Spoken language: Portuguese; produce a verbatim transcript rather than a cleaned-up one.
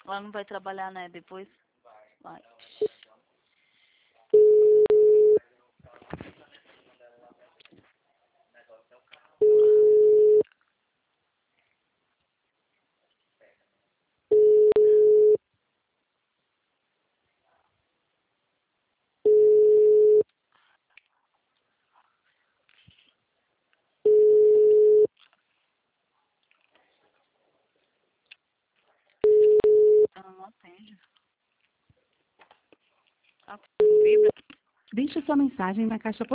Ela não vai trabalhar, né, depois? Vai. Ela não atende. Ela não vibra. Deixe sua mensagem na caixa